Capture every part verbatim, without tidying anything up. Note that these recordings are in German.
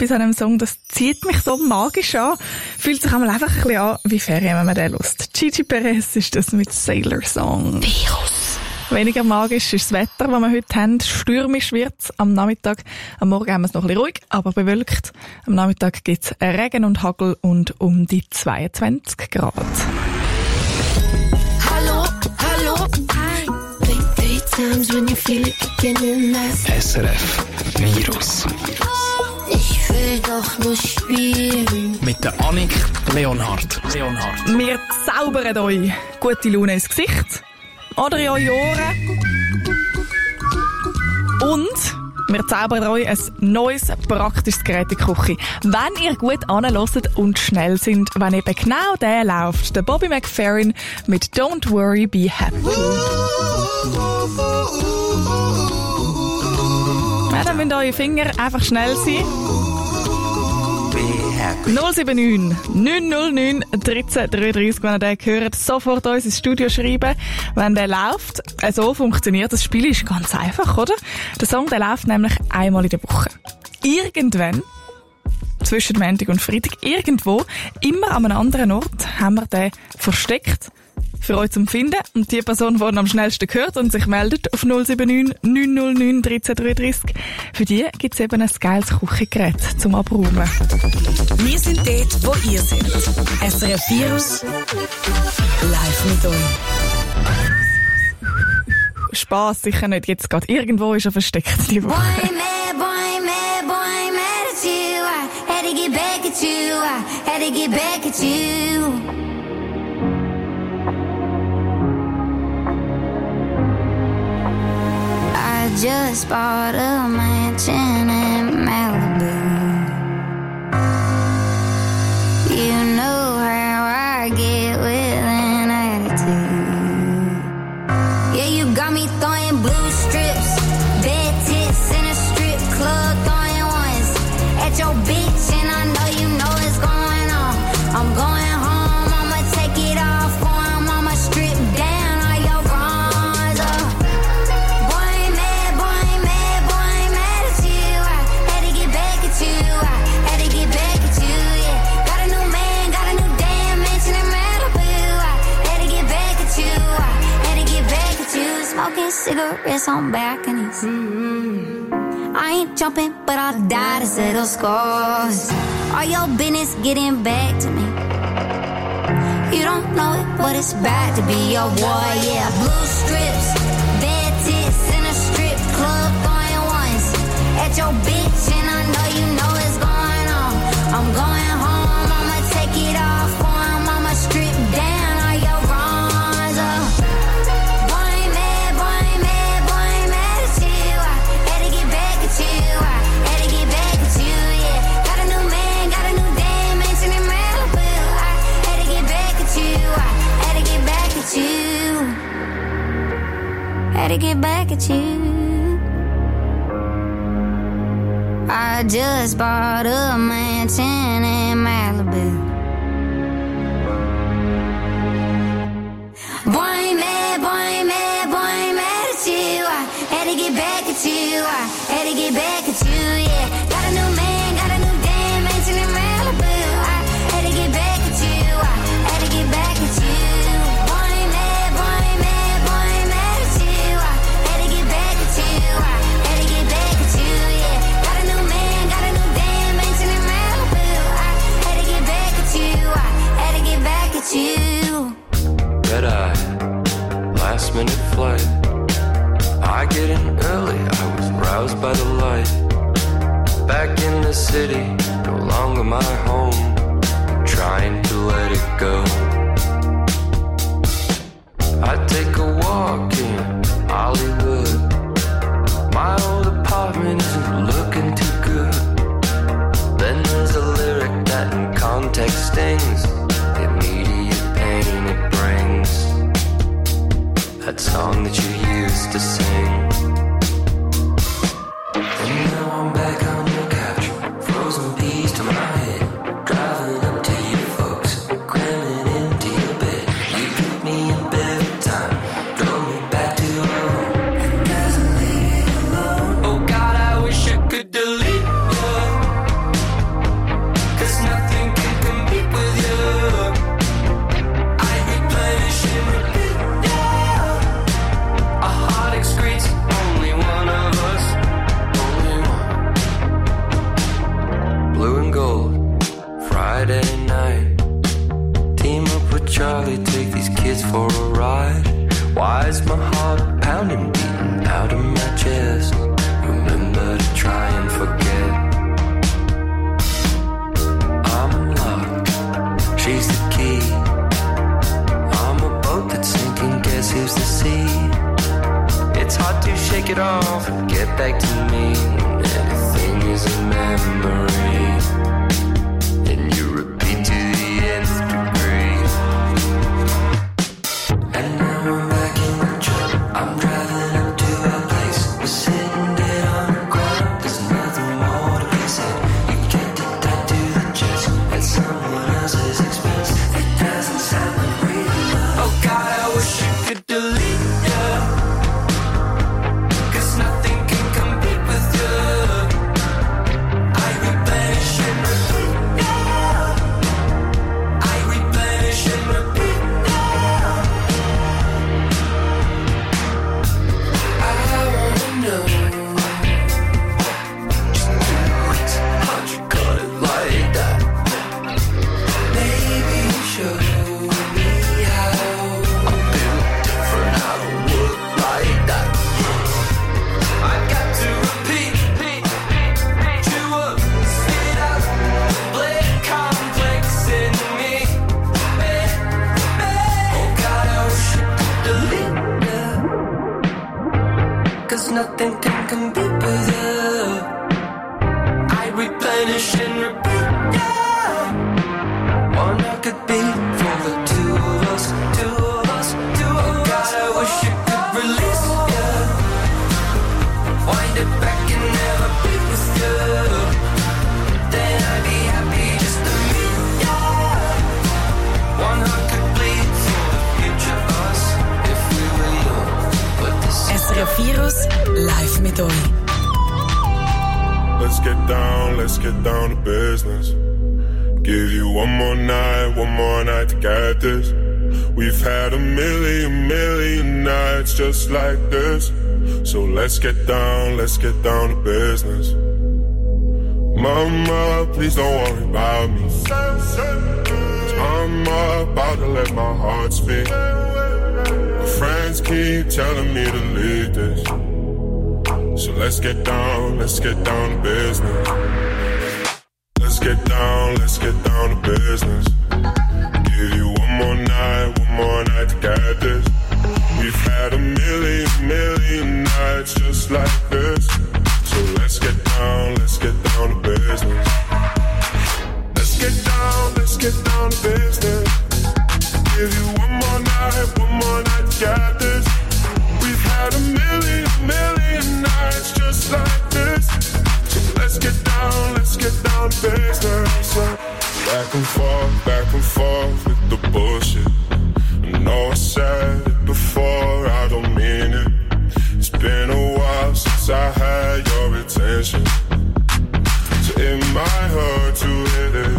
etwas an dem Song, das zieht mich so magisch an. Fühlt sich einmal einfach ein bisschen an wie Ferien, wenn man den hört. Gigi Perez ist das mit Sailor Song. Virus. Weniger magisch ist das Wetter, das wir heute haben. Stürmisch wird es am Nachmittag. Am Morgen haben wir es noch ein bisschen ruhig, aber bewölkt. Am Nachmittag gibt es Regen und Hagel und um die zweiundzwanzig Grad. Hallo, hallo, hi. Think three times when you feel it kicking in. S R F Virus. Ich will doch nur spielen. Mit der Annik Leonhardt. Leonhardt. Wir zaubern euch gute Laune ins Gesicht oder in eure Ohren. Und wir zaubern euch ein neues, praktisches Gerät in die Küche. Wenn ihr gut anhört und schnell sind, wenn eben genau der läuft. Der Bobby McFerrin mit Don't Worry, Be Happy. Ja, dann müssen eure Finger einfach schnell sein. null sieben neun neun null neun eins drei drei drei, wenn ihr den hört, sofort uns ins Studio schreiben, wenn der läuft. So funktioniert das Spiel, ist ganz einfach, oder? Der Song, der läuft nämlich einmal in der Woche. Irgendwann, zwischen Montag und Freitag, irgendwo, immer an einem anderen Ort, haben wir den versteckt für euch zum Finden. Und die Person, die am schnellsten hört und sich meldet auf null sieben neun neun null neun eins drei drei drei, für die gibt es eben ein geiles Küchengerät zum Abräumen. Wir sind dort, wo ihr seid. S R F Virus live mit euch. Spass sicher nicht, jetzt gerade irgendwo ist er versteckt, die Woche. Boy, mad, boy, mad, boy, mad at you. I had to get back at you. I had to get back at you. I just bought a mansion in Malibu. You know how I get with an attitude. Yeah, you got me throwing blue strips, bed tits in a strip club, throwing ones at your bitch, and I know you know what's going on. I'm going home, I'ma take it off for him, I'ma strip down all your bronze. Uh. Boy, mad, boy, mad, boy, mad at you. I had to get back at you. I had to get back at you, yeah. Got a new man, got a new damn mansion in Malibu. I had to get back at you. I had to get back at you. Smoking cigarettes on balconies. Mm-hmm. I ain't jumping, but I'll die to settle scores. All your business getting back to me. You don't know it, but it's bad to be your boy, yeah. Blue strips, bed tits in a strip club, throwing ones at your bitch, and I know you know what's going on. I'm going home, I'ma take it off for him, I'ma strip down all your wrongs. Uh. Boy, mad, boy, mad, boy, mad at you. I had to get back at you. I had to get back at you, yeah. Got a new man, got a new damn mansion in Malibu. I had to get back at you. I had to get back at you. Had to get back at you. I just bought a mansion in Malibu. Boy, mad, boy, mad, boy, mad at you. I had to get back at you. I had to get back at you, yeah. Got a new man, got a new damn mansion in Malibu. I had to get back at you. I had to get back at you. Boy, mad, boy, mad, boy, mad at you. I had to get back at you. I had to get back at you, yeah. Got a new man, got a new damn mansion in Malibu. I had to get back at you. I had to get back at you. Red eye, last minute flight. I get in early, I was roused by the light. Back in the city, no longer my home. I'm trying to let it go. I take a walk in Hollywood. My old apartment isn't looking too good. Then there's a lyric that in context stings. The immediate pain it brings. That song that you used to sing. And now I'm back on the couch, frozen peas to my head, driving up to you folks, cramming into your bed. You took me in bed time, drove me back to your home, and doesn't leave you alone. Oh God, I wish I could delete you. Friday night. Team up with Charlie, take these kids for a ride. Why is my heart pounding, beating out of my chest? Remember to try and forget. I'm locked, she's the key. I'm a boat that's sinking, guess who's the sea? It's hard to shake it off and get back to me. Anything is a memory, and you repeat to the nth degree. And now I'm back in the truck, I'm driving up to our place. We're sitting dead on the ground, there's nothing more to be said. You get the tattoo the chest at someone else's expense. It doesn't sound like real love. Oh God, I wish you could delete ya, 'cause nothing can compete with you. I replenish and repeat now. I replenish and repeat now. I wanna know, just how'd you cut it like that? Maybe you show me how. I'm built different, I don't work like that. I got to repeat, chew up, spit out, blade complex in me. Oh God, I wish you could delete ya, 'cause nothing can compete with you. I replenish and repeat, yeah. One I could be for the two of us, two of us, two of us. God, I wish you could release ya, wind it back and never be with you. Then I'd be happy just to meet ya. One heart could bleed for the future us if we were young. But this S R F Virus live mit euch. Let's get down, let's get down to business. Give you one more night, one more night to get this. We've had a million, million nights just like this. So let's get down, let's get down to business. Mama, please don't worry about me. I'm about to let my heart speak. My friends keep telling me to leave this. So let's get down, let's get down to business. Let's get down, let's get down to business. Give you one more night, one more night to get this. We've had a million, million nights just like this. So let's get down, let's get down to business. Let's get down, let's get down to business. Give you one more night, one more night to get this. We've had a million, million nights just like this. So let's get down, let's get down to business. Back and forth, back and forth with the bullshit. I know I said it before, I don't mean it. It's been a while since I had your attention, so it might hurt to hit it.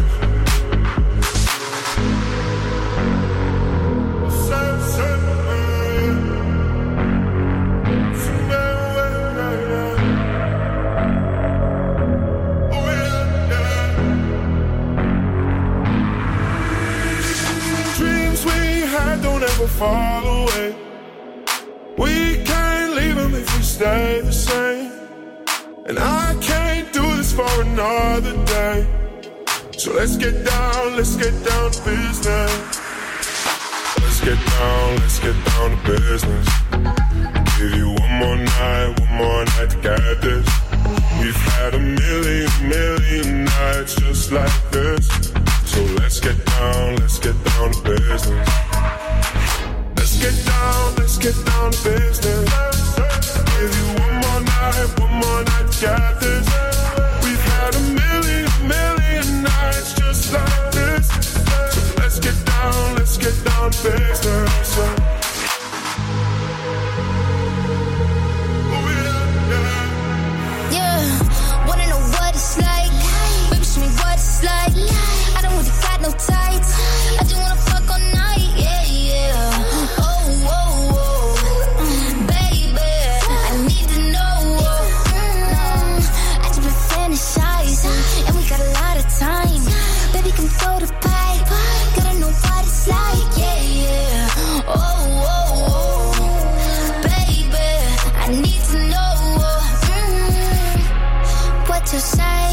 Don't ever fall away. We can't leave them if we stay the same. And I can't do this for another day. So let's get down, let's get down to business. Let's get down, let's get down to business. Give you one more night, one more night to get this. We've had a million, million nights just like this. So let's get down, let's get down to business. Let's get down, let's get down to business. Give you one more night, one more night to get this. We've had a million, million nights just like this. So let's get down, let's get down to business. Yeah, wanna know what it's like? Baby, show me what it's like. I don't really got no tights. I just wanna fuck all night, yeah, yeah. Oh, oh, oh.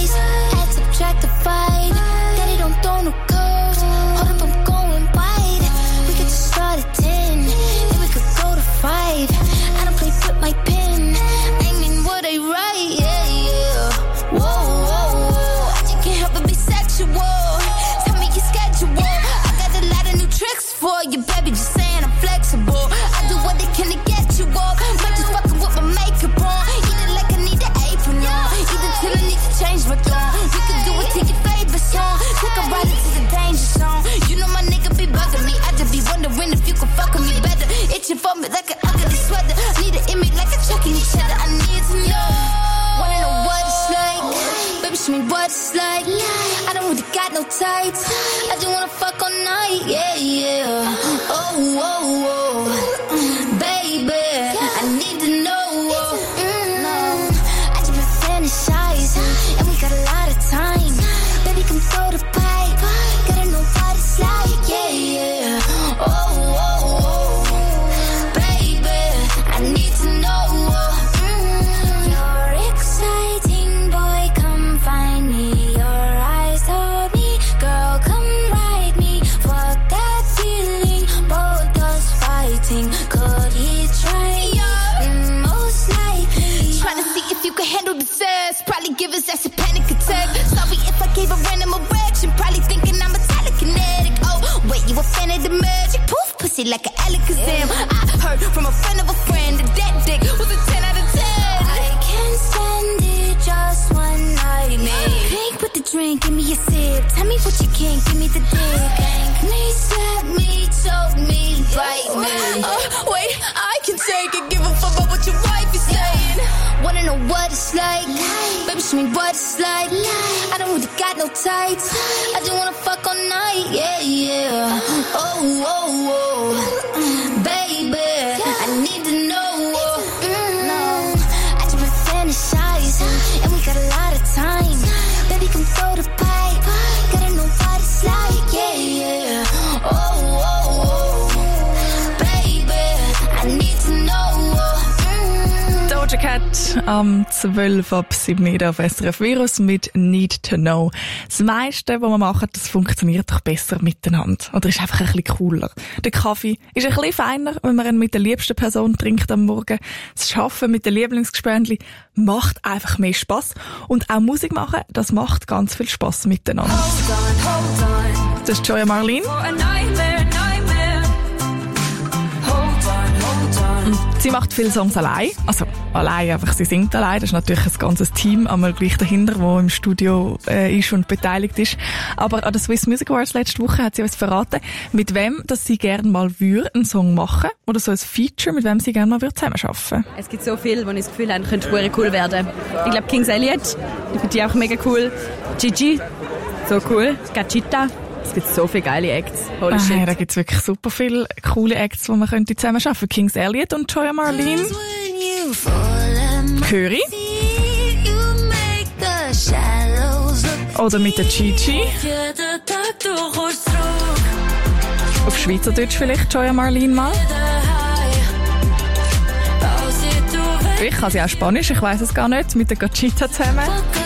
size. Add, subtract, divide. Daddy don't throw no curves. Hold up, I'm going wide. We could just start at ten, then we could go to five. I don't play with my pen, aiming what I write. Yeah, yeah. Whoa, whoa, whoa. I just can't help but be sexual. Tell me your schedule. I got a lot of new tricks for you, baby. Just saying I'm flexible. I do what they can to get you up. Might just fucking with my makeup on. Eat it like I need an apron on. Eat it till I need to change my tone. We can do it to your favorite song. Take a ride into the danger zone. You know my nigga be bugging me. I just be wondering if you can fuck with me better. Itching for me like an ugly sweater. Need an image like a chucking each other. I need to know. Wanna know what it's like? Baby, show me what it's like. I don't really got no tights. I just wanna fuck all night. Yeah, yeah. Oh, oh, oh. Baby, I need to know. Mm, I just been fantasize, and we got a lot of time. Baby, come throw the pipe. Gotta know what it's like. Yeah, yeah. Oh, oh, oh. Baby, I need to know. Mm, you're exciting, boy. Come find me. Your eyes told me, girl, come ride me. Fuck that feeling, both us fighting. Could he try? Mm, most likely. Trying to see if you can handle the sass. Probably give us that's a panic attack. Sorry if I gave a random erection. Probably thinking I'm a telekinetic. Oh, wait, you a fan of the magic? Poof, pussy like an Alakazam. I heard from a friend of a friend that that dick was a ten out of ten. I can't stand it, just one night, man. Pink with the drink, give me a sip. Tell me what you can, give me the dick. Me, slap me, choke me, bite me. Uh, wait, I can take it, give a fuck about what your wife is saying. Wanna know what it's like? Baby, show me what it's like. I don't really got no tights. I just wanna fuck all night. Yeah, yeah. Oh, oh, oh. Baby, I need to know. Mm, I just been fantasize, and we got a lot of time. Baby, come throw the pipe. Gotta know what it's like. Yeah, yeah. Oh, oh, oh. Baby, I need to know. Doja Cat am zwölf ab sieben auf S R F Virus mit Need to Know. Das meiste, was wir machen, das funktioniert doch besser miteinander. Oder ist einfach ein bisschen cooler. Der Kaffee ist ein bisschen feiner, wenn man ihn mit der liebsten Person trinkt am Morgen. Das Arbeiten mit den Lieblingsgespendli macht einfach mehr Spass. Und auch Musik machen, das macht ganz viel Spass miteinander. Hold on, hold on. Das ist Joya Marlene. For a nightmare, nightmare. Hold on, hold on. Sie macht viele Songs allein, also allein, einfach sie singt allein. Das ist natürlich ein ganzes Team einmal gleich dahinter, das im Studio äh, ist und beteiligt ist. Aber an der Swiss Music Awards letzte Woche hat sie uns verraten, mit wem dass sie gerne mal würde einen Song machen oder so ein Feature, mit wem sie gerne mal würde zusammenarbeiten. Es gibt so viel, wo ich das Gefühl habe, könnte sehr cool werden. Ich glaube, Kings Elliot, ich finde die auch mega cool. Gigi, so cool. Gachita. Es gibt so viele geile Acts. Holy ah, shit. Ja, da gibt es wirklich super viele coole Acts, die man könnte zusammen arbeiten könnte. Kings Elliot und Joya Marlene. Curry. Oder mit der Gigi. Auf Schweizerdeutsch vielleicht Joya Marlene mal. Ich kann sie auch Spanisch, ich weiss es gar nicht. Mit der Gachita zusammen.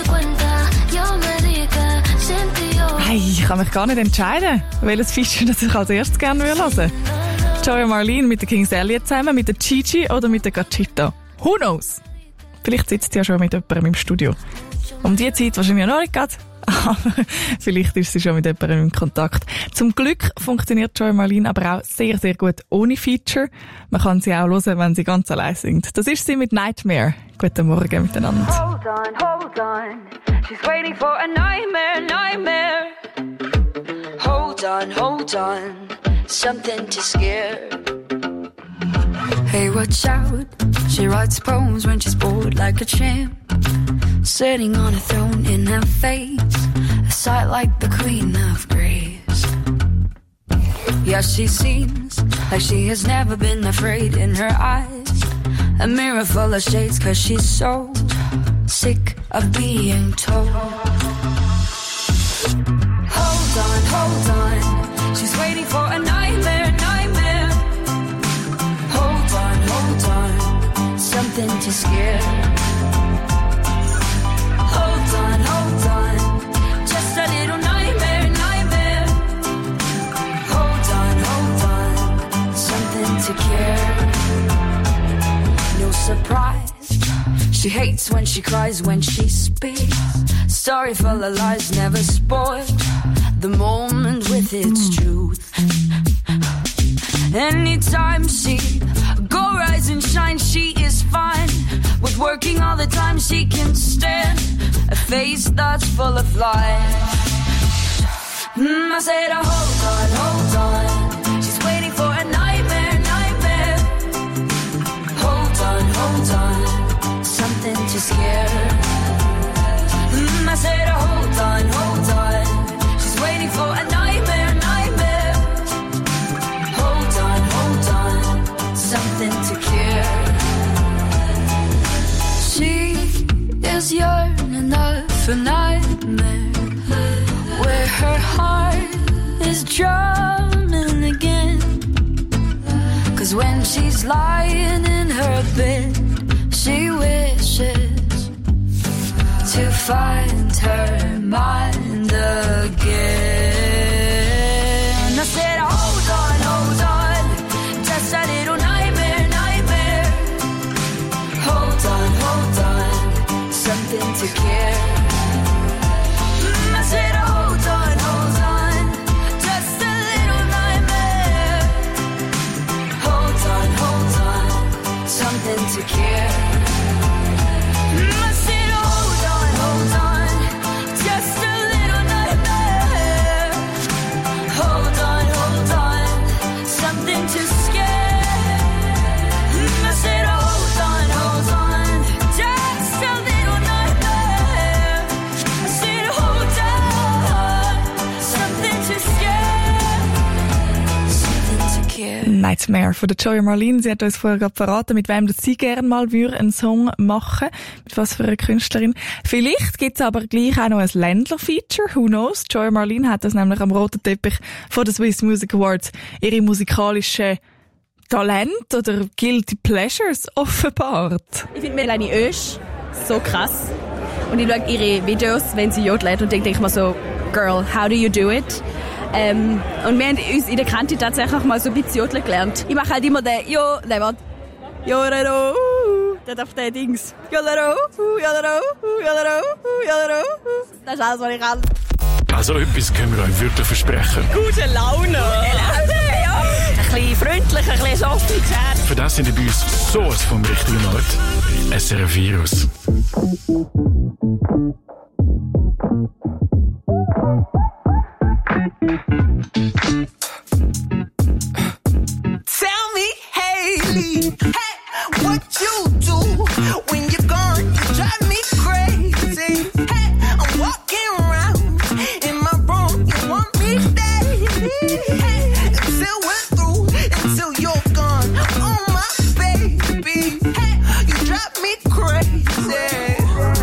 Hey, ich kann mich gar nicht entscheiden, welches Feature das ich als erstes gerne hören würde. Joya Marlene mit der Kings Elliot zusammen, mit der Gigi oder mit der Gachita. Who knows? Vielleicht sitzt sie ja schon mit jemandem im Studio. Um die Zeit wahrscheinlich noch nicht gerade, aber vielleicht ist sie schon mit jemandem in Kontakt. Zum Glück funktioniert Joya Marlene aber auch sehr, sehr gut ohne Feature. Man kann sie auch hören, wenn sie ganz allein singt. Das ist sie mit Nightmare. Guten Morgen miteinander. Hold on, hold on. She's waiting for a nightmare, nightmare. Hold on, hold on. Something to scare. Hey, watch out. She writes poems when she's bored like a champ. Sitting on a throne in her face. A sight like the Queen of Grace. Yeah, she seems like she has never been afraid in her eyes. A mirror full of shades, cause she's so sick of being told. Hold on, hold on. She's waiting for a nightmare, nightmare. Hold on, hold on. Something to scare. Hold on, hold on. She hates when she cries, when she speaks. Story full of lies, never spoiled the moment with its truth. Anytime she go rise and shine, she is fine with working all the time. She can stand a face that's full of life. Mm, I said, oh, hold on, hold on. She's waiting for a nightmare, nightmare. Hold on, hold on. Something to scare her. Mm, I said, oh, hold on, hold on. She's waiting for a nightmare, nightmare. Hold on, hold on. Something to cure. She is yearning for a nightmare where her heart is drumming again. Cause when she's lying in her bed, she wishes to find her mind again. I said, hold on, hold on, just a little nightmare, nightmare. Hold on, hold on, something to care. Mm, I said, hold on, hold on, just a little nightmare. Hold on, hold on, something to care. Nightmare von der Joy Marlene. Sie hat uns vorher gerade verraten, mit wem sie gerne mal einen Song machen würde. Mit was für einer Künstlerin. Vielleicht gibt es aber gleich auch noch ein Ländler-Feature. Who knows? Joy Marlene hat das nämlich am roten Teppich von den Swiss Music Awards ihre musikalischen Talent oder Guilty Pleasures offenbart. Ich finde Melanie Oesch so krass. Und ich schaue ihre Videos, wenn sie jodelt, und denke ich mir so, Girl, how do you do it? Ähm, und wir haben uns in der Kante tatsächlich mal so ein bisschen jodeln gelernt. Ich mache halt immer den, jo, nein, warte. Jodero, uh, das auf den Dings. Jodero, uh, jodero, uh, jodero, uh, jodero, uh. Das ist alles, was ich kann. Also etwas können wir euch wirklich versprechen. Gute Laune. Gute Laune, ja. Ein bisschen freundlich, ein bisschen softig. Für das sind wir bei uns sowas vom richtigen Ort. S R F Virus. Tell me, Hailey, hey, what you do when you're gone? You drive me crazy. Hey, I'm walking around in my room. You want me dead? Hey, until we're through, until you're gone. Oh my baby, hey, you drive me crazy.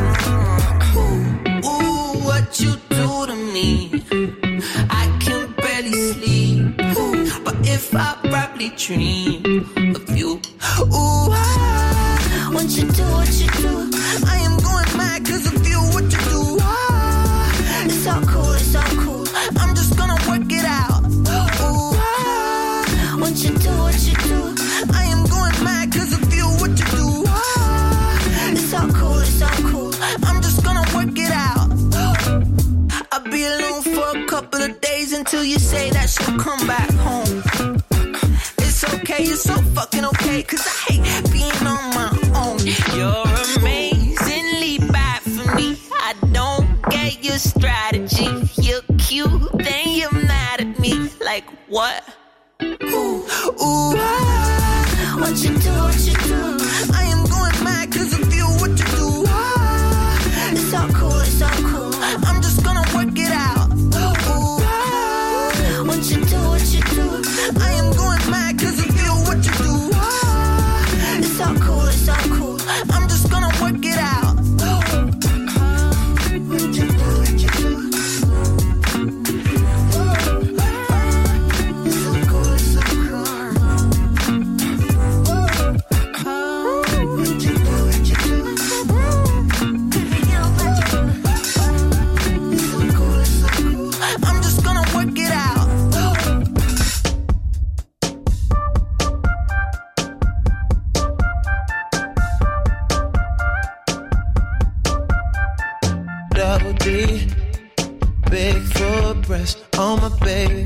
Ooh, ooh, what you do to me? I can barely sleep. Ooh, but if I probably dream of you. Ooh, ah, what you do, what you do? I am going mad cause of you, what you do? Ah, it's all cool, it's all cool. I'm just gonna work it out. Ooh, ah, what you do, what you do? I am going mad cause of you, what you do? Ah, it's all cool, it's all cool. I'm just gonna work it out. I'll be alone for a couple of days until you say that she'll come back home. It's okay, it's so fucking okay, cause I hate being on my own. You're amazingly bad for me. I don't get your strategy. You're cute, then you're mad at me. Like what? Ooh, ooh, ah, what you do, what you do? I am going mad cause of you, what you do? Ah, it's all cool, it's all cool. I'm just gonna work it out. Ooh, ah, what you do, what you do? I am going mad cause of you, what you do? Ah, it's all cool, it's all cool. I'm just gonna work it out. What you do, what you do? It's so cool, it's so cool. Beg for a breast on my baby.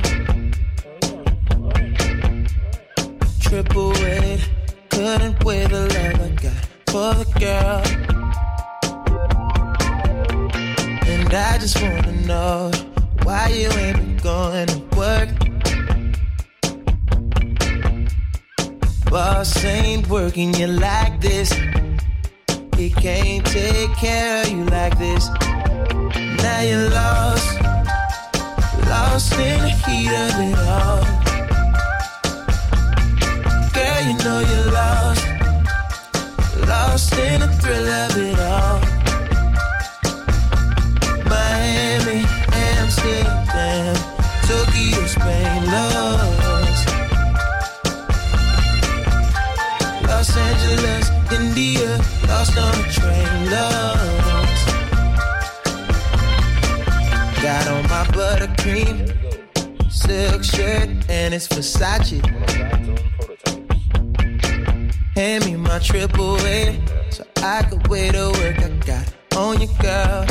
Triple weight, couldn't weigh the love I got for the girl. And I just wanna know why you ain't been going to work. Boss ain't working you like this. He can't take care of you like this. Now you're lost, lost in the heat of it all. Girl, you know you're lost, lost in the thrill of it all. Miami, Amsterdam, Tokyo, Spain, lost. Los Angeles, India, lost on a train, lost. Got on my buttercream silk shirt and it's Versace. Hand me my triple A so I could weigh the work I got on you, girl.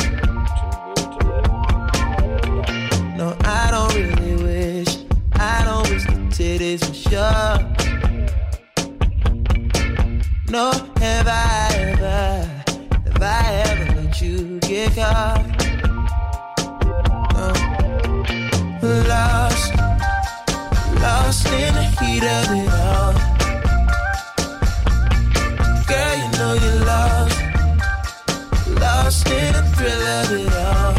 No, I don't really wish, I don't wish the titties were sure. No, have I ever, have I ever let you get caught? No. Lost, lost in the heat of it all. Girl, you know you're lost, lost in the thrill of it all.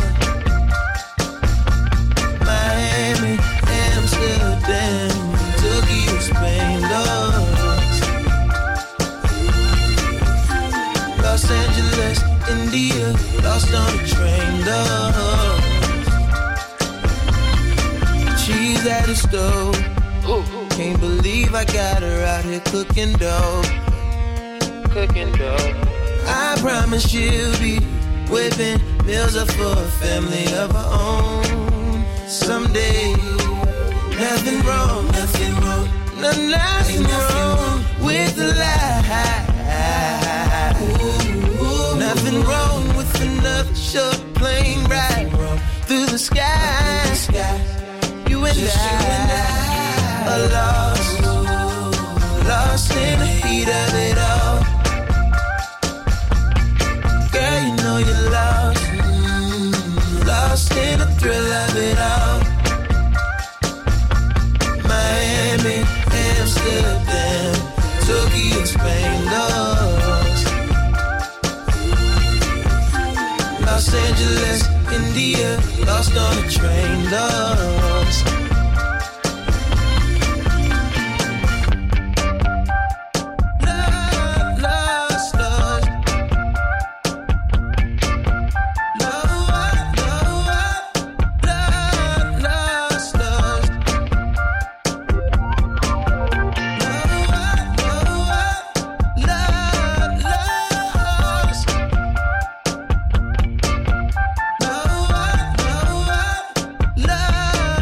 Miami, Amsterdam, Tokyo, Spain, lost. Los Angeles, India, lost on the train, lost. She's at the stove, can't believe I got her out here cooking dough. Cooking dough. I promise she'll be whipping meals up for a family of her own someday. Nothing wrong, nothing wrong, no, nothing wrong with the lie. Ooh, nothing wrong with another short plane ride through the sky. You and I, are lost, lost in the heat of it all. Girl, you know you're lost, lost in the thrill of it all. Miami, Amsterdam, Tokyo, Spain, lost. Los Angeles, India, lost on a train, lost. Love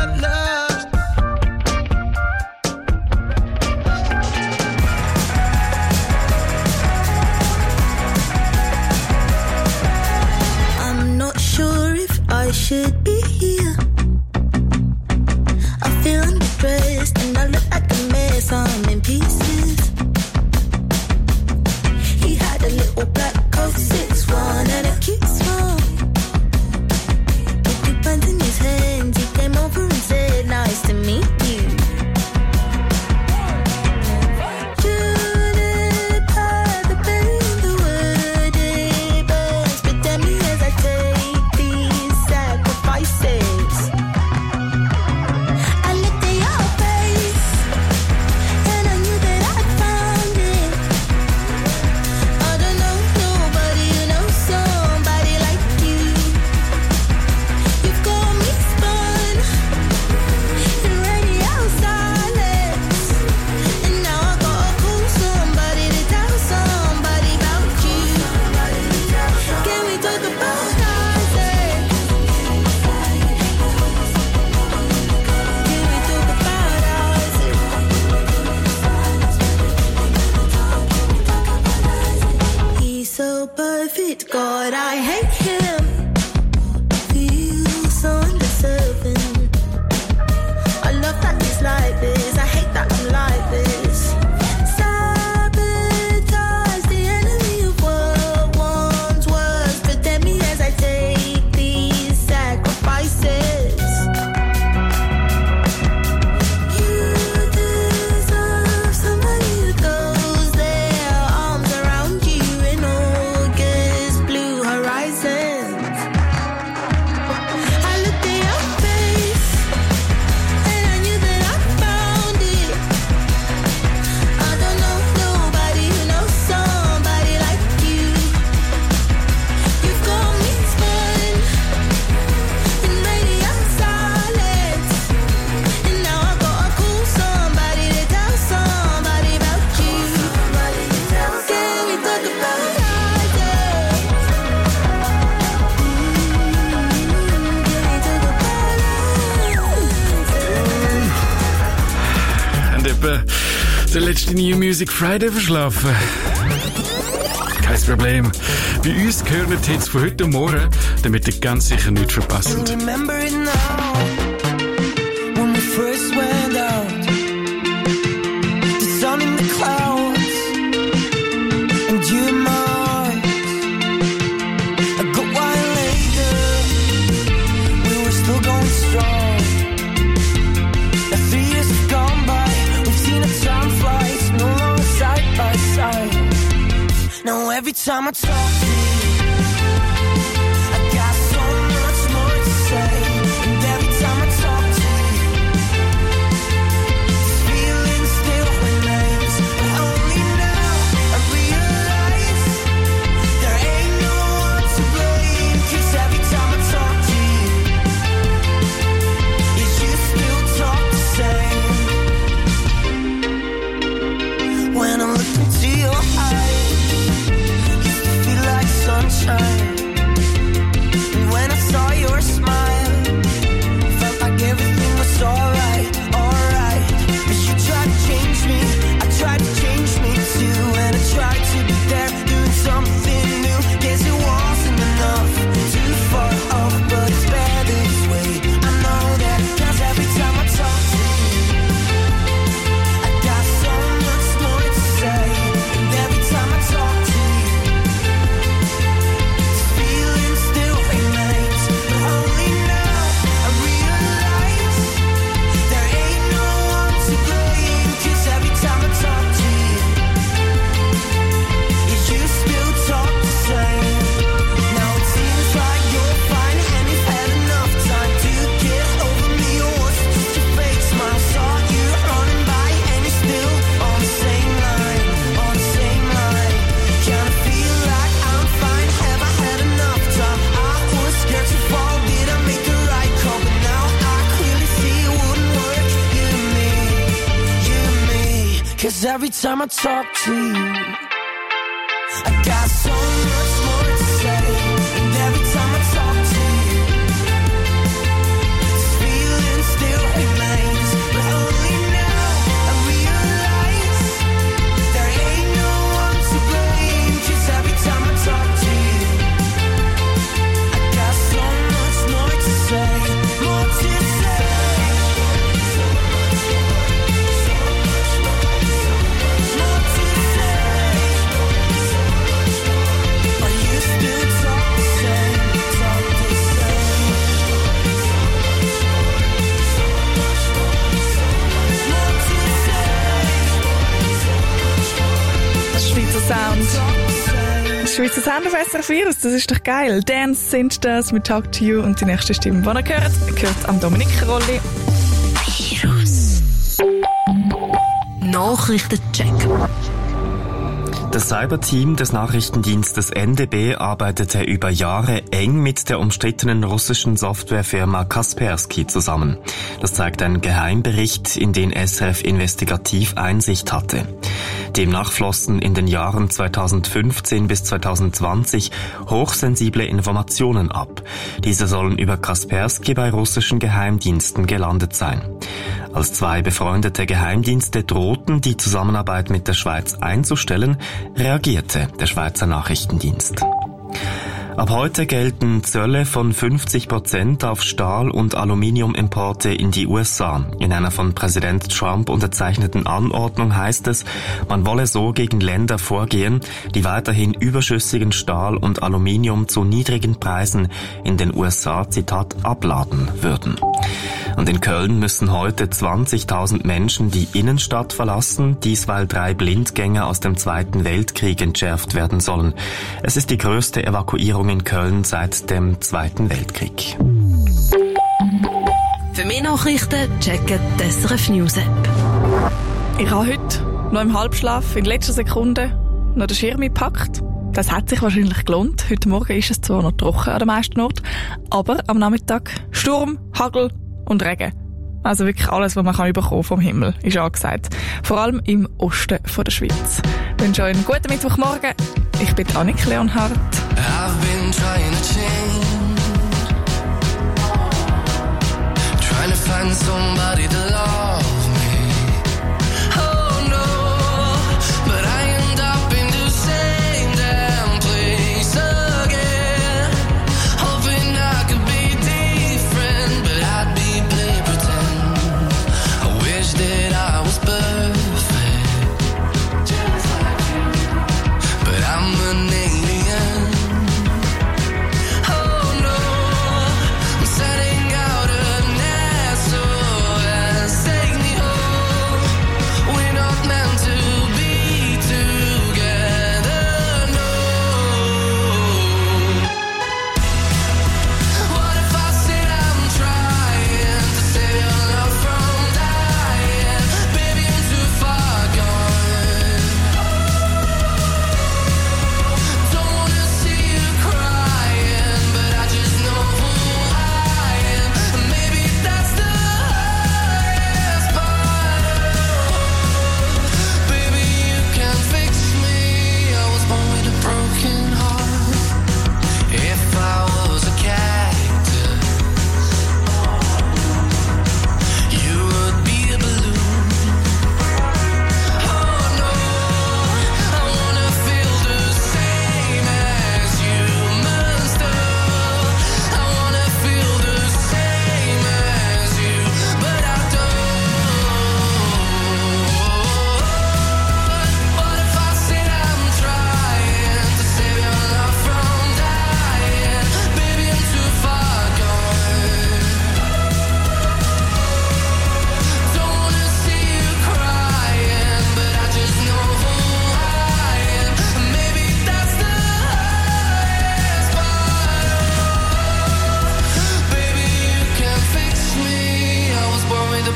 etwa den letzten New Music Friday verschlafen? Kein Problem. Bei uns gehören die Hits von heute Morgen, damit ihr ganz sicher nichts verpasst. Remember it now, when we first went out, the sun in the clouds, and you in my arms. A good while later, we were still going strong. Now three years have gone by, we've seen the time fly, it's no longer side by side. Now every time I talk to you, I got so much more to say. And every time I talk to you, this feeling still remains. But only now I realize there ain't no one to blame. 'Cause every time I talk to you, you just still talk the same. When I look into your eyes, like sunshine, and when I saw your smile, felt like everything was alright, alright. But you tried to change me, I tried to change me too, and I tried to be there, doing something new. Guess it wasn't enough, too far off, but it's better this way. I know that, 'cause every time I talk to you, I got so much more to say. And every time I talk to you, Cause every time I talk to you, I got so much more to say. And every time I talk to you, this feeling still remains. But only now I realize there ain't no one to blame. 'Cause every time I talk to you, I got so much more to say. More to say. Schweizer Sound. Schweizer Sound auf S R F Virus, das ist doch geil. Dance sind das mit Talk to You und die nächste Stimme, die ihr gehört, gehört am Dominik Rolli. Virus. Nachrichtencheck. Das Cyberteam des Nachrichtendienstes N D B arbeitete über Jahre eng mit der umstrittenen russischen Softwarefirma Kaspersky zusammen. Das zeigt ein Geheimbericht, in den S R F Investigativ Einsicht hatte. Demnach flossen in den Jahren zweitausendfünfzehn bis zweitausendzwanzig hochsensible Informationen ab. Diese sollen über Kaspersky bei russischen Geheimdiensten gelandet sein. Als zwei befreundete Geheimdienste drohten, die Zusammenarbeit mit der Schweiz einzustellen, reagierte der Schweizer Nachrichtendienst. Ab heute gelten Zölle von fünfzig Prozent auf Stahl- und Aluminiumimporte in die U S A. In einer von Präsident Trump unterzeichneten Anordnung heißt es, man wolle so gegen Länder vorgehen, die weiterhin überschüssigen Stahl und Aluminium zu niedrigen Preisen in den U S A, Zitat, abladen würden. Und in Köln müssen heute zwanzigtausend Menschen die Innenstadt verlassen, dies weil drei Blindgänger aus dem Zweiten Weltkrieg entschärft werden sollen. Es ist die größte Evakuierung in Köln seit dem Zweiten Weltkrieg. Für mehr Nachrichten checken die S R F News App. Ich habe heute noch im Halbschlaf in letzter Sekunde noch den Schirm gepackt. Das hat sich wahrscheinlich gelohnt. Heute Morgen ist es zwar noch trocken an den meisten Orten, aber am Nachmittag Sturm, Hagel und Regen. Also wirklich alles, was man kann überkommen vom Himmel, ist angesagt. Vor allem im Osten von der Schweiz. Ich wünsche euch einen guten Mittwochmorgen. Ich bin Annik Leonhardt. I've been trying to change, trying to find somebody to love me.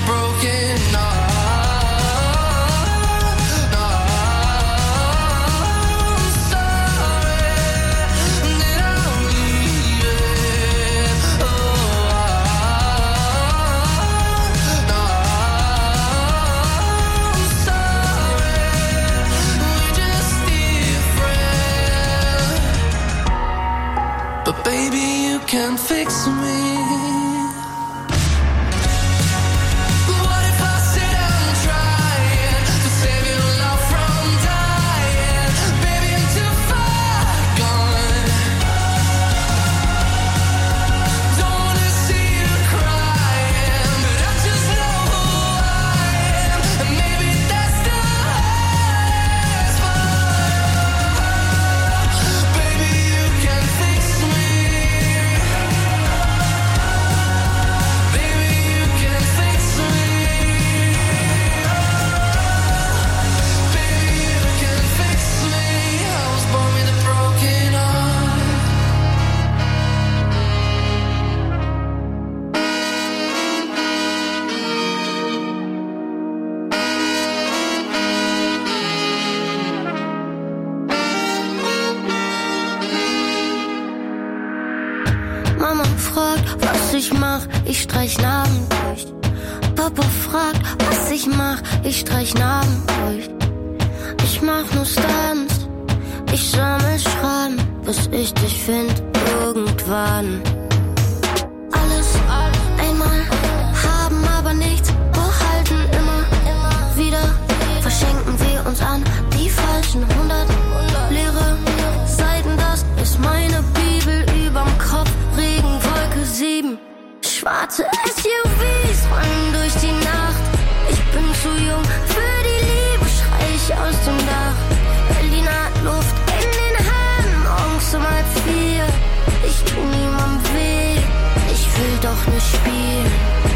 broken heart. No, I'm sorry that I'm leaving. Oh, no, I'm sorry, we're just different. But baby, you can fix me. Mama fragt, was ich mach, ich streich Narben durch. Papa fragt, was ich mach, ich streich Narben durch. Ich mach nur Stunts, ich sammel Schraden, bis ich dich find irgendwann. Alles einmal haben, aber nichts behalten, immer wieder verschenken wir uns an die falschen hundert leere Seiten. Das ist meine Bibel überm Kopf. Regenwolke sieben, schwarze S U Vs rollen durch die Nacht. Ich bin zu jung für die Liebe, schrei ich aus dem Dach. Berliner Luft in den Haaren, morgens um halb vier. Ich tu niemandem weh, ich will doch nicht spielen.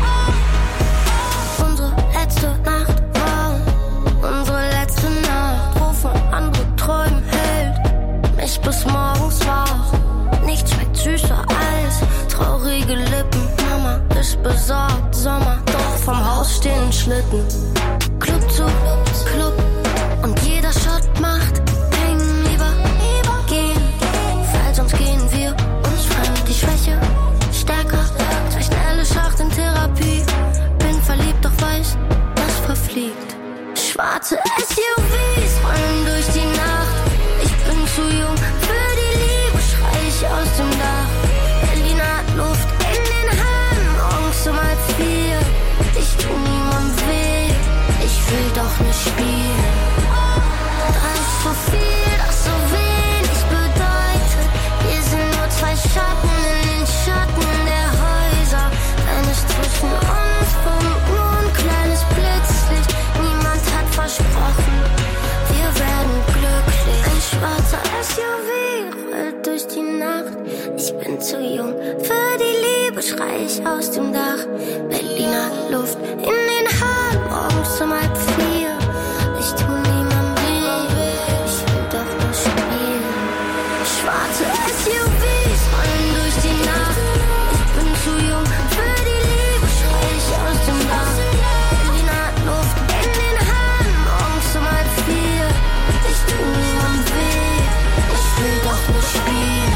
Unsere letzte Nacht war unsere letzte Nacht, wovon andere träumen hält mich bis morgens wach. Nichts schmeckt süßer als traurige Lippen. Mama ist besorgt, Sommer, doch vom Haus stehen Schlitten. Club zu Club und jeder Shot macht hängen, lieber, lieber gehen, weil sonst gehen wir uns fremd. Die Schwäche stärker, zwei schnelle Schacht in Therapie. Bin verliebt, doch weiß, das verfliegt. Schwarze S U Vs rollen durch die Nacht. Ich bin zu jung für die Liebe, schrei ich aus dem Dach. Berliner Luft in den Haaren, morgens um halb vier. Ich tu niemandem weh, ich will doch nicht spielen. Das ist so viel, das so wenig bedeutet. Wir sind nur zwei Schatten in den Schatten der Häuser. Wenn es zwischen uns funkt, nur ein kleines Blitzlicht. Niemand hat versprochen, wir werden glücklich. Ein schwarzer S U V rollt durch die Nacht. Ich bin zu jung für die Liebe, schrei ich aus dem Dach. Berliner Luft in den Haaren, morgens um halb vier. Ich tu niemandem weh, ich will doch nur spielen. Schwarze S U Vs rollen durch die Nacht. Ich bin zu jung für die Liebe, schrei ich aus dem Dach. Berliner Luft in den Haaren, morgens um halb vier. Ich tu niemandem weh, ich will doch nur spielen.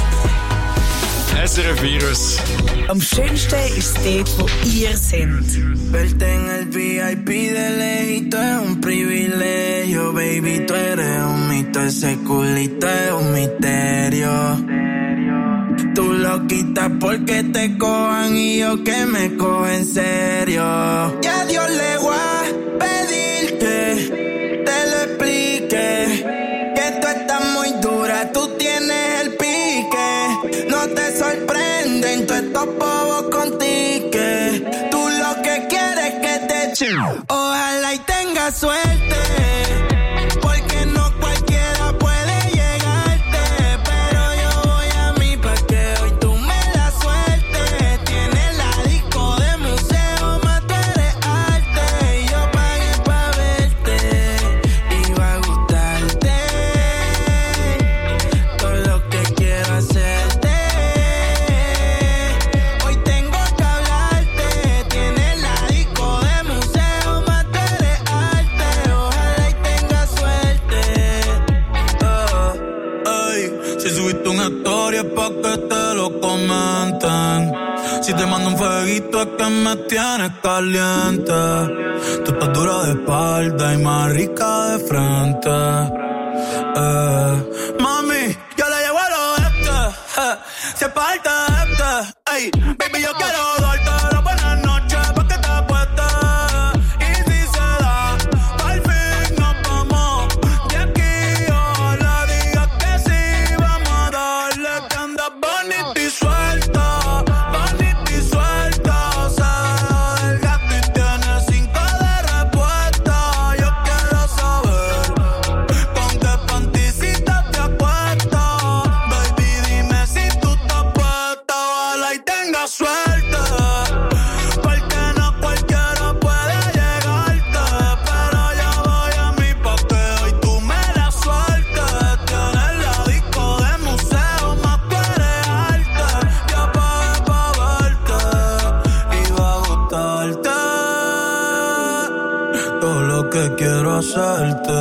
S R F Virus. Am schönsten ist es dort, wo ihr seid. Verte en el V I P de lejito es un privilegio, baby, tú eres un mito, ese culito es un misterio. Tú lo quitas porque te cojan y yo que me cojo en serio. Y a Dios le voy a pedir que te lo explique, que tú estás muy dura, tú tienes el pique. No te sorprenden todos estos bobos contigo, que tú lo que quieres es que te echen. Ojalá y tengas suerte, porque no cualquiera puede llegarte. Pero yo voy a mí pa' que hoy tú me la sueltes. Tienes la disco de museo, más tú eres arte. Y yo pagué pa' verte, y va a gustarte todo lo que quiero hacerte. Hoy tengo que hablarte, tienes la disco de Si te mando un fueguito es que me tienes caliente. Tú estás dura de espalda y más rica de frente. Eh, mami, yo le llevo al oeste. Eh, si es parte de este. Ey, baby, yo quiero darte la buena noche pa' que te apuestes. Y si se da, al fin nos vamos de aquí. Ojalá digas que sí, vamos a darle que andas bonita y suelta. Bonita y suelta. Se deja del gato y tiene cinco de respuesta. Yo quiero saber con qué panticita te acuestas. Baby, dime si tú estás puesta. Ojalá y tengas suerte. Porque no cualquiera puede llegarte. Pero yo voy a mí pa' que hoy tú me la sueltes. Tienes la disco de museo, más tú eres arte. Ya pagué pa' verte y va a gustarte todo lo que quiero hacerte.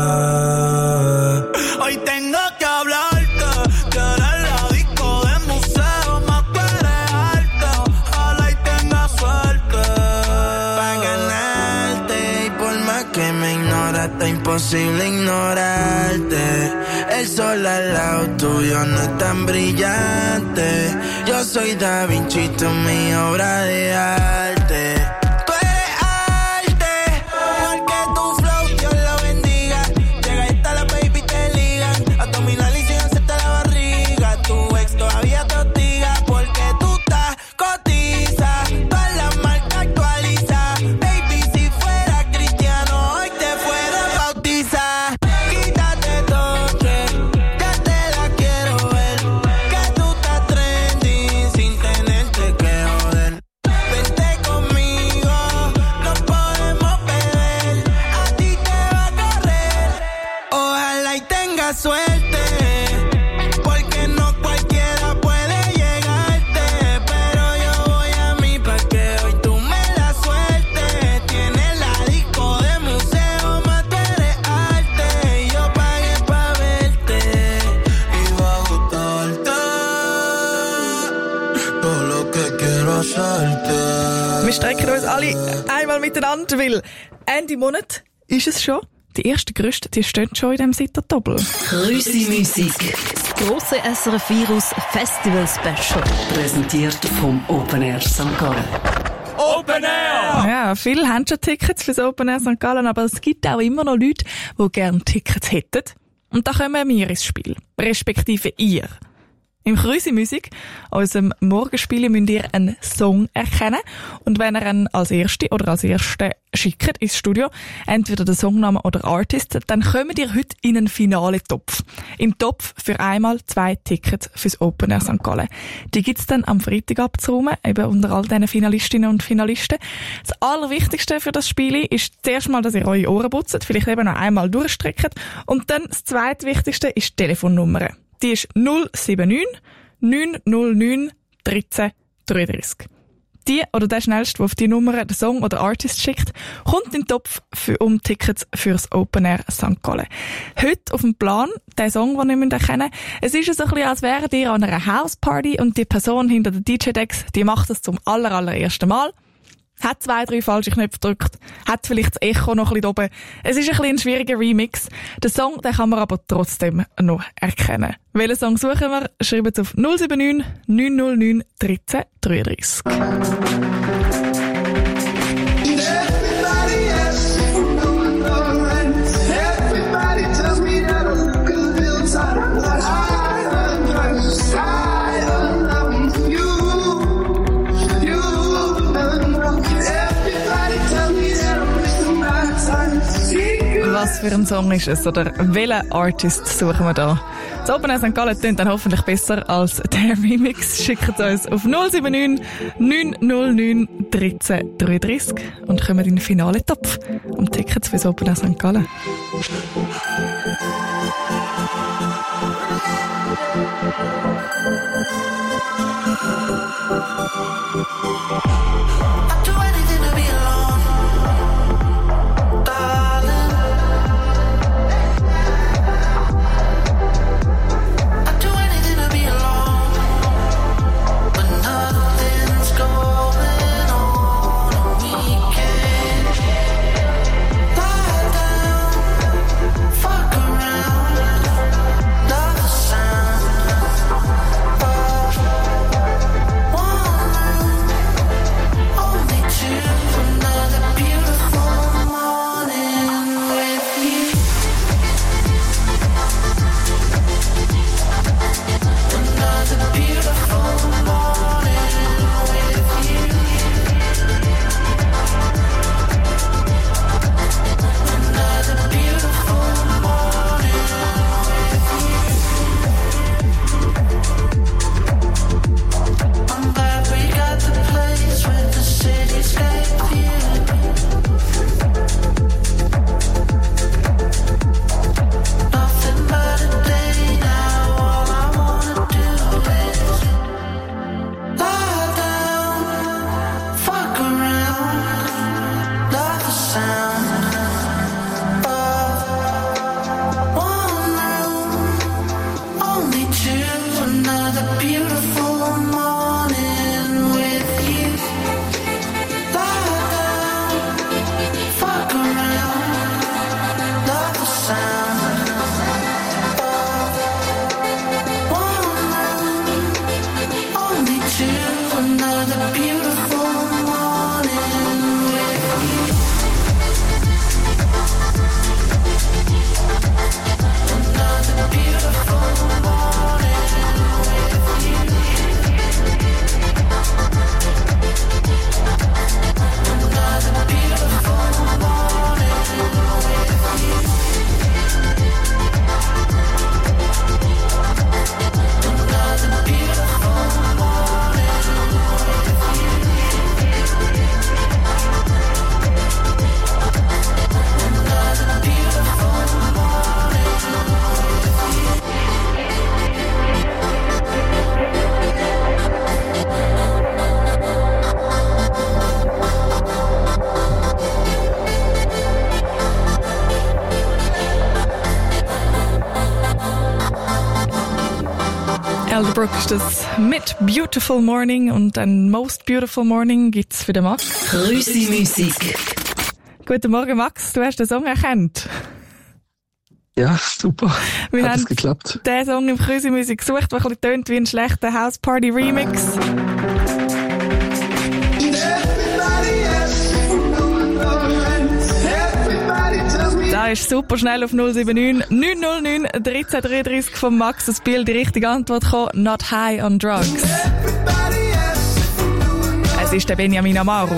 Hoy tengo que hablarte. Tienes la disco de museo, más tú eres arte. Ojalá y tengas suerte Pa' ganarte y por más que me ignoras está imposible ignorarte. El sol al lado tuyo no es tan brillante. Yo soy Da Vinci, tú mi obra de arte. Tú eres arte, porque tu flow Dios lo bendiga. Llega y está la baby te ligan. Abdominal y sin hacerte la barriga. Tu ex todavía te hostiga porque tú estás cotiza. Todas las marcas actualiza. Baby, si fuera cristiano hoy te fuera bautizar. Quítate toque, ya te la quiero ver. Que tú estás trending sin tenerte que joder. Vente conmigo, nos podemos beber. A ti te va a correr. Ojalá y tengas suerte. Porque no cualquiera puede llegarte. Pero yo voy a mí pa' que hoy tú me la sueltes. Tienes la disco de museo, más tú eres arte. Y yo pagué pa' verte y va a gustarte todo lo que quiero hacerte. Wir strecken uns alle einmal miteinander, weil Ende Monat ist es schon. Die ersten Gerüste, die stehen schon in diesem Sitterdoppel. Grüße Musik. Das grosse S R F Virus Festival Special. Präsentiert vom Open Air Sankt Gallen. Open Air! Ja, viele haben schon Tickets fürs Open Air Sankt Gallen, aber es gibt auch immer noch Leute, die gerne Tickets hätten. Und da kommen wir ins Spiel. Respektive ihr. Im Krüsi Musik, unserem Morgenspiel, müsst ihr einen Song erkennen. Und wenn ihr ihn als Erste oder als Erste schickt ins Studio, entweder den Songname oder Artist, dann kommt ihr heute in einen Finale-Topf. Im Topf für einmal zwei Tickets fürs Open Air Sankt Gallen. Die gibt's dann am Freitag abzuräumen, eben unter all diesen Finalistinnen und Finalisten. Das Allerwichtigste für das Spiel ist zuerst mal, dass ihr eure Ohren putzt, vielleicht eben noch einmal durchstreckt. Und dann das Zweitwichtigste ist die Telefonnummer. Die ist null sieben neun neun null neun dreizehn dreiunddreißig. Die oder der Schnellste, der auf die Nummer den Song oder Artist schickt, kommt in den Topf für um Tickets fürs Open Air Sankt Gallen. Heute auf dem Plan, der Song, den ihr erkennen müsst. Es ist so ein bisschen, als wäret ihr an einer Houseparty und die Person hinter den D J-Decks, die macht das zum aller, allerersten Mal. Hat zwei, drei falsche Knöpfe gedrückt, hat vielleicht das Echo noch ein bisschen oben. Es ist ein bisschen ein schwieriger Remix. Den Song, den kann man aber trotzdem noch erkennen. Welchen Song suchen wir? Schreibt es auf null sieben neun neun null neun dreizehn dreiunddreißig. Was für ein Song ist es? Oder welchen Artist suchen wir da? Das Open Air Sankt Gallen tönt dann hoffentlich besser als der Remix. Schickt uns auf null sieben neun neun null neun dreizehn dreiunddreißig und kommen in den finalen Topf um Tickets fürs Open Air Sankt Gallen. Nothing's going Elderbrook ist das mit Beautiful Morning und ein Most Beautiful Morning gibt's für den Max. Krüsi Musik. Guten Morgen Max, du hast den Song erkannt. Ja, super. Wir Hat haben es geklappt. den Song im Krüsi Musik gesucht, der ein bisschen tönt wie ein schlechter House Party Remix. Da ist super schnell auf null sieben neun neun null neun eins drei drei drei von Max das Bild die richtige Antwort gekommen. Not high on drugs. Es ist der Benjamin Amaro.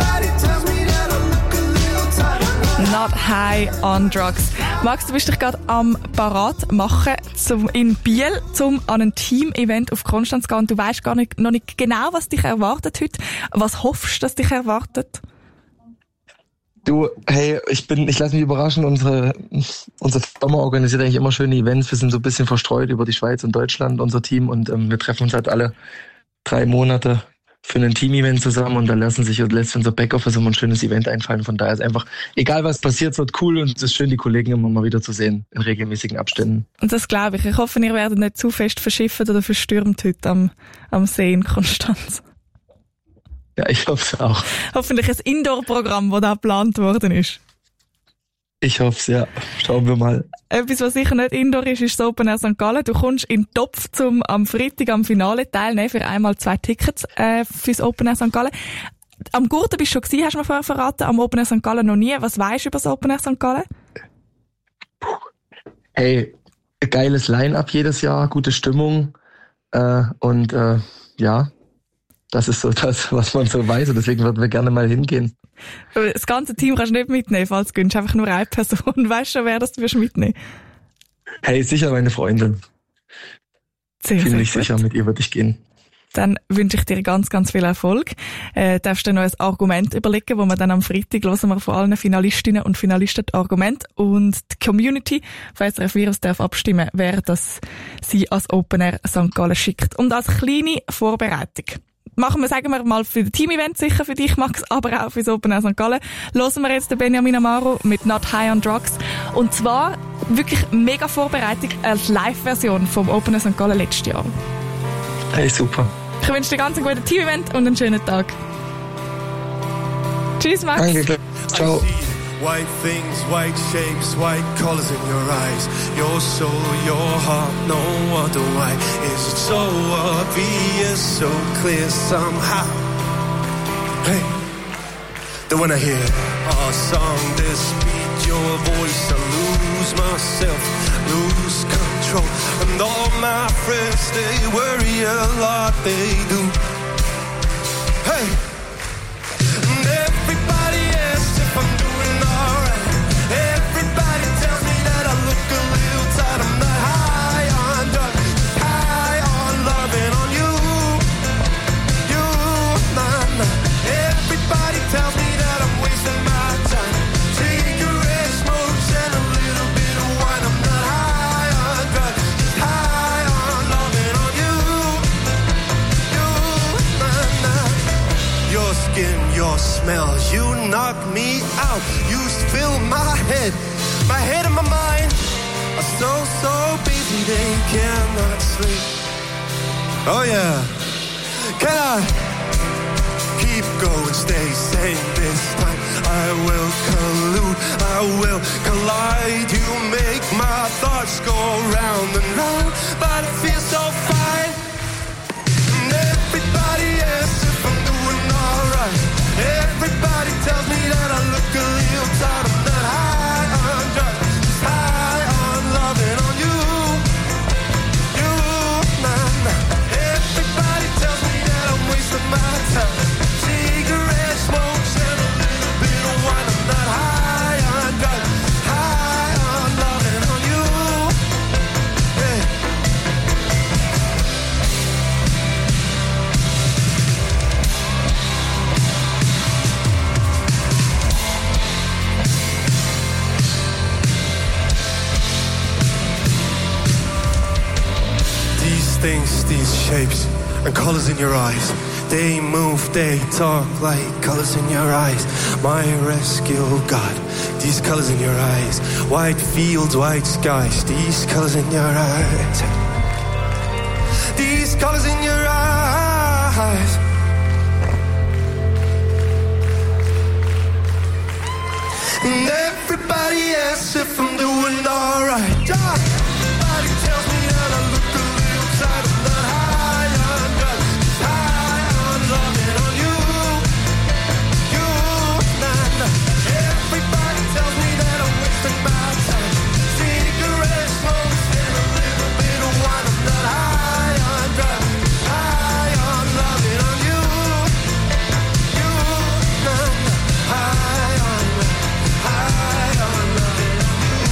Not high on drugs. Max, du bist dich gerade am Parat machen zum, in Biel, um an ein Team-Event auf Konstanz zu gehen. Und du weißt gar nicht, noch nicht genau, was dich erwartet heute. Was hoffst du, dass dich erwartet? Du, hey, ich bin, ich lasse mich überraschen. Unsere, unsere Firma organisiert eigentlich immer schöne Events. Wir sind so ein bisschen verstreut über die Schweiz und Deutschland, unser Team. Und ähm, wir treffen uns halt alle drei Monate für ein Team-Event zusammen. Und da lassen sich lässt unser Backoffice immer ein schönes Event einfallen. Von daher ist einfach, egal was passiert, es wird cool. Und es ist schön, die Kollegen immer mal wieder zu sehen in regelmäßigen Abständen. Und das glaube ich. Ich hoffe, ihr werdet nicht zu fest verschifft oder verstürmt heute am, am See in Konstanz. Ja, ich hoffe es auch. Hoffentlich ein Indoor-Programm, das da geplant worden ist. Ich hoffe es, ja. Schauen wir mal. Etwas, was sicher nicht Indoor ist, ist das Open Air Sankt Gallen. Du kommst in den Topf, zum am Freitag am Finale teilnehmen, für einmal zwei Tickets äh, fürs Open Air Sankt Gallen. Am Gurten bist du schon gewesen, hast du mir vorher verraten, am Open Air Sankt Gallen noch nie. Was weisst du über das Open Air Sankt Gallen? Hey, geiles Line-Up jedes Jahr, gute Stimmung äh, und äh, ja, das ist so das, was man so weiß und deswegen würden wir gerne mal hingehen. Das ganze Team kannst du nicht mitnehmen, falls du gönnst. Einfach nur eine Person. Weißt du schon, wer das du mitnehmen? Hey, sicher meine Freundin. Sehr, Ziemlich sehr sicher, mit ihr würde ich gehen. Dann wünsche ich dir ganz, ganz viel Erfolg. Äh, darfst du noch ein Argument überlegen, wo wir dann am Freitag hören wir von allen Finalistinnen und Finalisten das Argument und die Community von S R F Virus darf abstimmen, wer das sie als Open Air Sankt Gallen schickt. Und als kleine Vorbereitung machen wir, sagen wir mal, für das Team-Event sicher für dich, Max, aber auch für das Open Air Sankt Gallen. Hören wir jetzt den Benjamin Amaro mit Not High on Drugs. Und zwar wirklich mega Vorbereitung als Live-Version vom Open Air Sankt Gallen letztes Jahr. Hey, super. Ich wünsche dir ganz ein gutes Team-Event und einen schönen Tag. Tschüss, Max. Danke, ciao. White things, white shapes, white colors in your eyes. Your soul, your heart, no wonder why. Is it so obvious, so clear somehow? Hey, then when I hear our song, this beat, your voice, I lose myself, lose control. And all my friends, they worry a lot, they do. Hey, and everybody asks if I'm doing everybody tells me that I look a little tired. I'm not high on drugs, high on loving on you. You, nah, nah. Everybody tells me that I'm wasting my time. Cigarette smokes and a little bit of wine. I'm not high on drugs, high on loving on you. You, nah, nah. Your skin, your smell, you knock me out. You fill my head, my head and my mind are so, so busy they cannot sleep. Oh yeah, can I keep going, stay sane this time? I will collude, I will collide. You make my thoughts go round and round, but it feels so fine. And everybody asks if I'm doing alright. Everybody tells me that I look a little tired. I'm not high on drugs, just high on loving on you. You, nah, nah. Everybody tells me that I'm wasting my time. Cigarette smokes and a little bit of wine. I'm not high on drugs, high on loving on you. Hey. Things, these shapes and colors in your eyes. They move, they talk like colors in your eyes. My rescue God, these colors in your eyes. White fields, white skies, these colors in your eyes. these colors in your eyes. And everybody asks if I'm doing alright. Everybody tells me that I look a little tired. I'm not high on drugs, high on loving on you. You, nah, nah. Everybody tells me that I'm wasting my time. Cigarette smoke and a little bit of wine. I'm not high on drugs, high on loving on you. You, nah, nah. High on love, high on loving on you.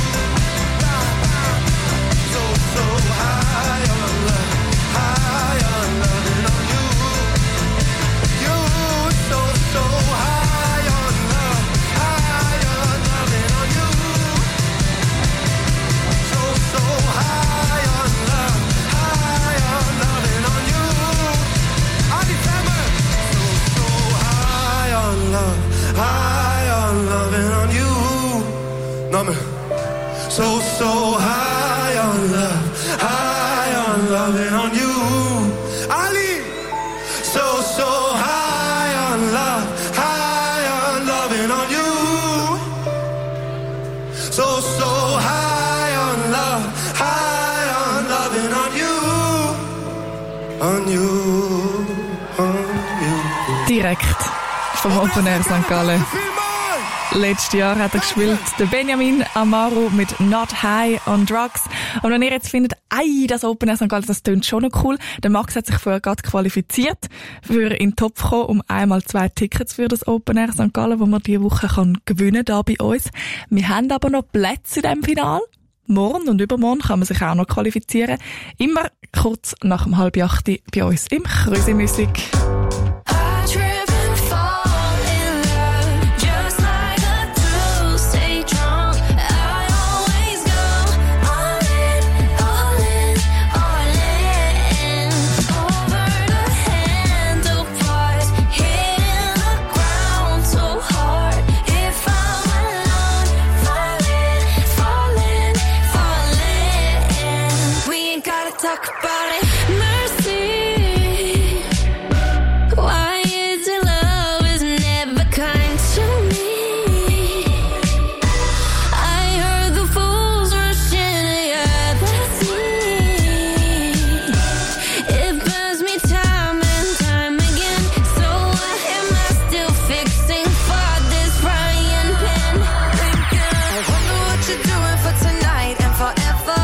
So, so high on love, high on loving on you. You, so, so high on love, high on loving on you. So, so high on love, high on loving on you. Adi Summer. So, so high on love, high on loving on you. No, man. So, so high on love, high on loving on you. Ali. So, so high on love, high on loving on you. So, so high on love, high on loving on you. On you, on you. Direkt vom Open Air Sankt Gallen. Letztes Jahr hat er gespielt, der Benjamin Amaro mit Not High on Drugs. Und wenn ihr jetzt findet, ei, das Open Air Sankt Gallen, das tönt schon noch cool, der Max hat sich vorher gerade qualifiziert, für in den Topf kommen, um einmal zwei Tickets für das Open Air Sankt Gallen, wo man diese Woche kann gewinnen da bei uns. Wir haben aber noch Plätze in diesem Finale. Morgen und übermorgen kann man sich auch noch qualifizieren. Immer kurz nach dem halb acht bei uns im Krüsi Musik. Talk about it, mercy. Why is it love is never kind to me? I heard the fools rushing together. That's me. It burns me time and time again. So why am I still fixing for this frying pan? I wonder what you're doing for tonight and forever.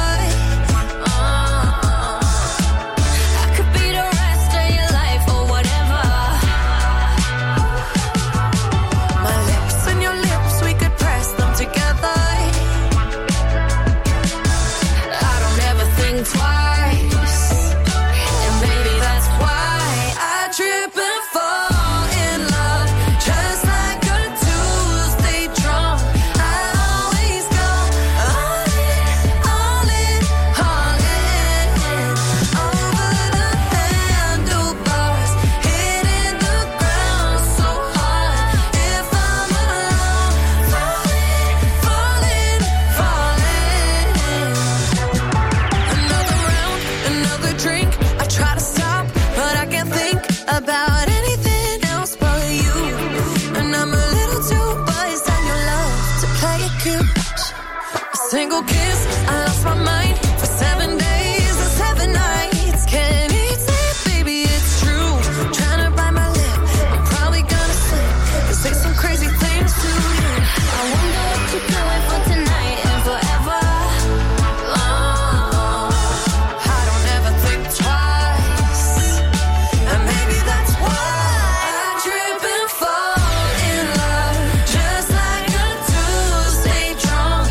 Single kiss, I lost my mind for seven days and seven nights. Can't eat, sleep, baby, it's true. Trying to bite my lip, I'm probably gonna slip and say some crazy things to you. I wonder what you're doing for tonight and forever. Oh, I don't ever think twice, and maybe that's why I trip and fall in love, just like I do. Stay drunk.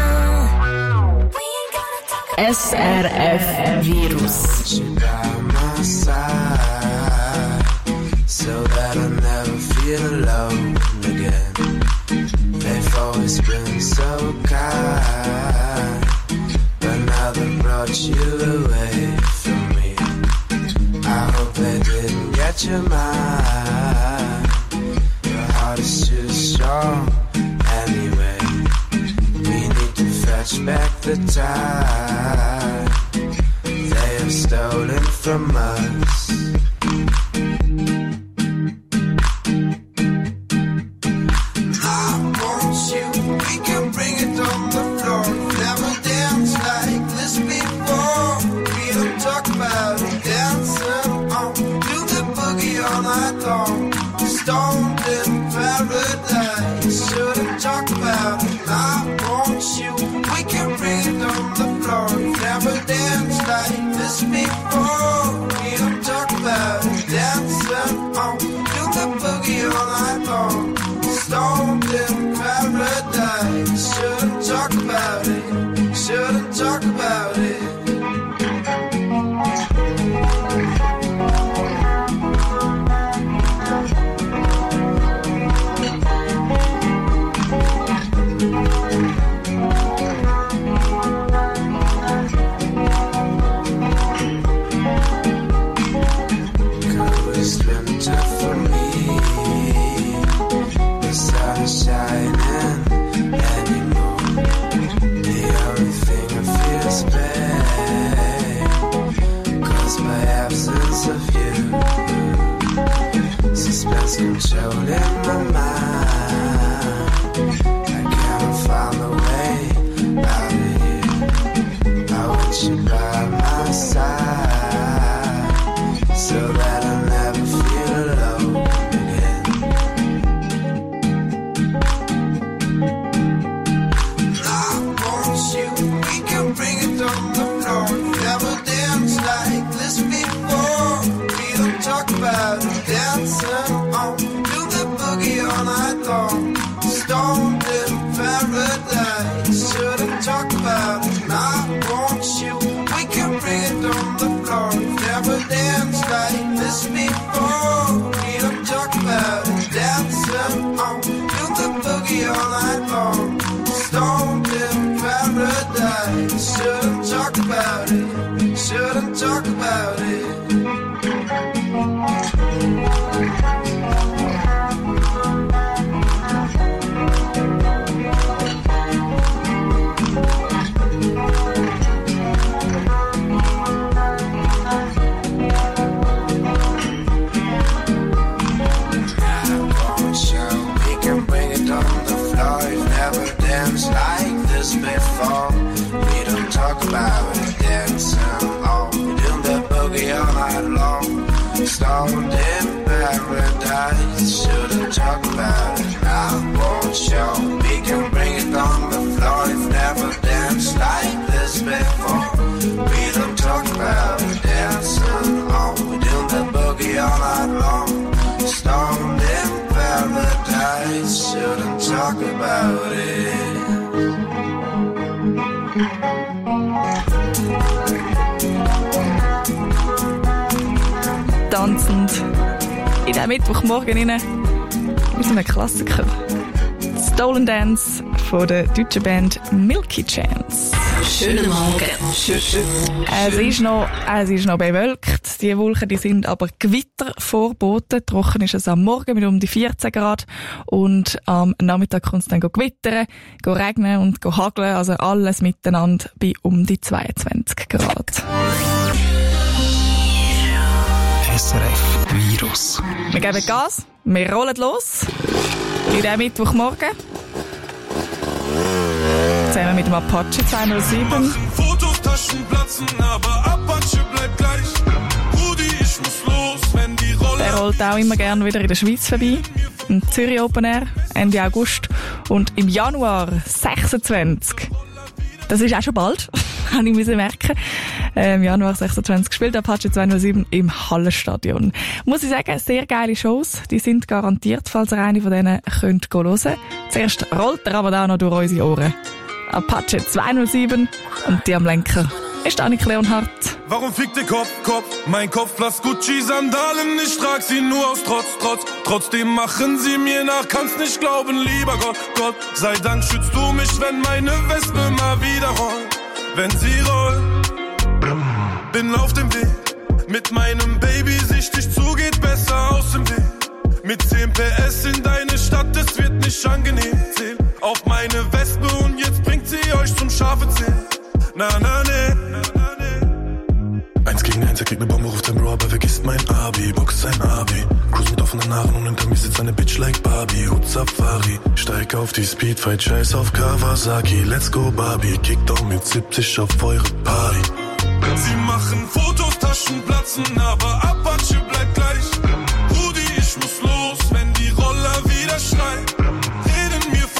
S R F Virus. my side, so that I never feel alone again. They've always been so kind, but now they brought you away from me. I hope they didn't get your mind. Your heart is too strong anyway. We need to fetch back the time they have stolen from us. I want you, we can bring it on the floor. Never danced like this before. We don't talk about it, dancing on. Do the boogie all night long. Stoned in paradise. Shouldn't talk about it. I want you, we can bring it on the floor. Never danced like this before. We don't talk about it, dancing on. Do the boogie all night long. Stoned in paradise. Shouldn't talk about it. Shouldn't talk about it. Controlling my mind, I can't find a way out of here. I want you by my side, so that I never feel alone again. I want you, we can bring it on the floor. Never danced like this before. We don't talk about it, dancing on. Do the boogie all night long. Stoned in paradise. Shouldn't talk about it. I want you. We can bring it on the floor. Never danced like this before. We don't talk about it. Dancing on. Do the boogie all night long. Stoned in paradise. Shouldn't talk about it. Shouldn't talk about it. Before we don't talk about it, dancing on. We do the boogie all night long. Stoned in paradise. Shouldn't talk about it. I won't show. We can bring it on the floor. We've never danced like this before. We don't talk about it, dancing on. We do the boogie all night long. Stoned in paradise. Shouldn't talk about it. Tanzend in den Mittwochmorgen rein mit einem Klassiker. Stolen Dance von der deutschen Band Milky Chance. Schönen Morgen. Schön, schön. Es ist noch, es ist noch bewölkt. Die Wolken, die sind aber Gewitter vorboten. Trocken ist es am Morgen mit um die vierzehn Grad. Und am Nachmittag kommt es dann regnen, regnen und hageln. Also alles miteinander bei um die zweiundzwanzig Grad. S R F Virus. Wir geben Gas, wir rollen los. In diesem Mittwochmorgen. Zusammen mit dem Apache zweihundertsieben. Fotos, Taschen platzen, aber Apache bleibt gleich. Rudi, ich muss los, wenn die Rolle... Der rollt auch immer gerne wieder in der Schweiz vorbei. Im Zürich Open Air, Ende August. Und im Januar sechsundzwanzig. Das ist auch schon bald, habe ich müssen merken. Äh, Im Januar sechsundzwanzig spielt Apache zweihundertsieben im Hallenstadion. Muss ich sagen, sehr geile Shows. Die sind garantiert, falls ihr eine von denen könnt hören. Zuerst rollt er aber da noch durch unsere Ohren. Apache zweihundertsieben und die am Lenker. ist Annik Leonhardt. Warum fickt der Kopf, Kopf? Mein Kopf, Platz Gucci-Sandalen, ich trag sie nur aus Trotz, Trotz. Trotzdem machen sie mir nach, kannst nicht glauben, lieber Gott, Gott. Sei Dank schützt du mich, wenn meine Wespe mal wieder rollt. Wenn sie rollt, bin auf dem Weg. Mit meinem Baby sichtig zu, geht besser aus dem Weg. Mit zehn P S in deine Stadt, es wird nicht angenehm. Zähl auf meine Wespe und jetzt bringt sie euch zum scharfe Zähl. Na, na, ne. Eins gegen eins, er kriegt ne Bombe, ruft ein Bro, aber vergisst mein Abi. Box sein Abi, cruise mit offenen Haaren und hinter mir sitzt eine Bitch like Barbie. Hut Safari, steig auf die Speedfight, scheiß auf Kawasaki. Let's go Barbie, kick down mit siebzig auf eure Party. Sie machen Fotos, Taschen platzen, aber ab